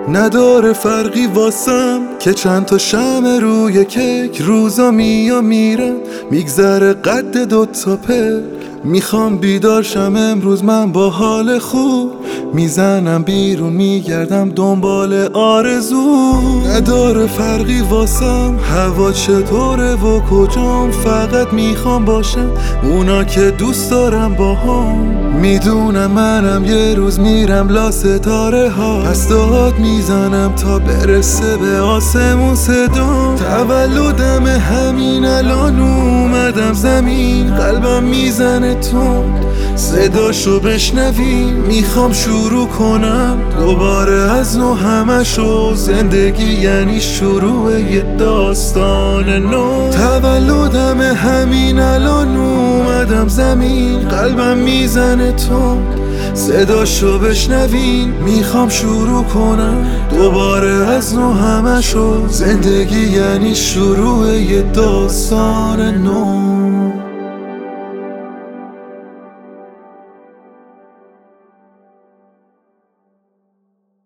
نداره فرقی واسم که چند تا شمع روی کیک، روزا میرن میگذره قد دوتا پر. میخوام بیدار شم امروز من با حال خوب، میزنم بیرون میگردم دنبال آرزو. نداره فرقی واسم هوا چطوره و کجام، فقط میخوام باشم اونا که دوست دارم باهام. میدونم منم یه روز میرم لا ستاره ها، پس داد میزنم تا برسه به آسمون صدا. تولدم همین الان اومدم زمین، قلبم میزنه تند صداشو بشنوی. میخوام شروع کنم دوباره از نو همشو، زندگی یعنی شروع یه داستان نو. تولدم همین الان اومدم زمین، قلبم میزنه تند صداشو بشنوین. میخوام شروع کنم دوباره از نو همشو، زندگی یعنی شروع یه داستان نو.